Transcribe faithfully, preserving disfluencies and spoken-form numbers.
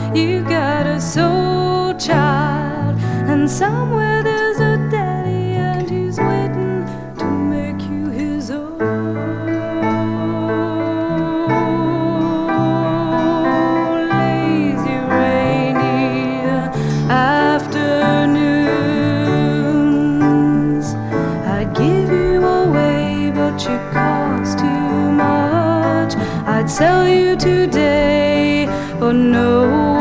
You got a soul child, and somewhere there's a daddy, and he's waiting to make you his own. Lazy, rainy afternoons, I'd give you away, but you cost too much. I'd sell you today for no